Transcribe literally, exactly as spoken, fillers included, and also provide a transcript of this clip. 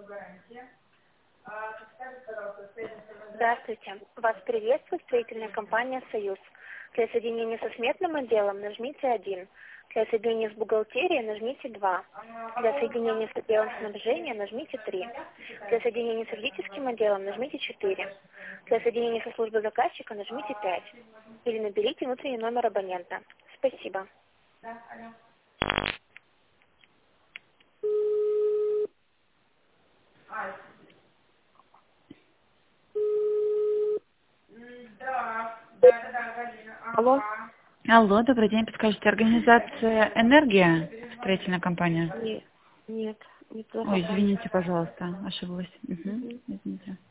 Здравствуйте. Вас приветствует строительная компания «Союз». Для соединения со сметным отделом нажмите один. Для соединения с бухгалтерией нажмите два. Для соединения с отделом снабжения нажмите три. Для соединения с юридическим отделом нажмите четыре. Для соединения со службой заказчика нажмите пять. Или наберите внутренний номер абонента. Спасибо. Алло. Алло, добрый день. Подскажите, организация «Энергия», строительная компания? Нет, нет, не то. Ой, извините, пожалуйста, ошиблась. Угу, Мгм. извините.